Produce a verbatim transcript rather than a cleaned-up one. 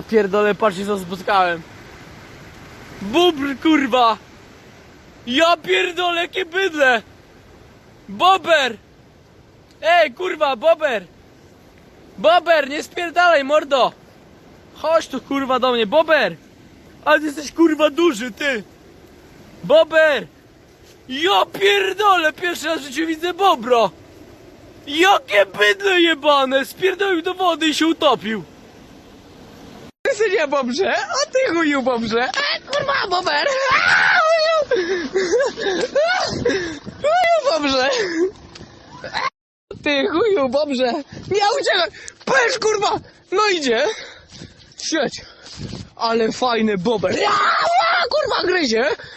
pierdolę, patrzcie co spotkałem. Bóbr, kurwa! Ja pierdolę, jakie bydle! Bober! Ej, kurwa, bober! Bober, nie spierdalaj, mordo! Chodź tu, kurwa, do mnie, bober! Ale ty jesteś, kurwa, duży, ty! Bober! Ja pierdolę, pierwszy raz w życiu widzę bobro! Jakie bydle jebane! Spierdolił do wody i się utopił! Ty nie bobrze, a ty chuju bobrze. E, kurwa, bober. A, chuju. Chuju bobrze. E, ty chuju bobrze. Nie uciekaj. Patrz, kurwa. No idzie. Siedź. Ale fajny bober. Ja, ja, kurwa, gryzie.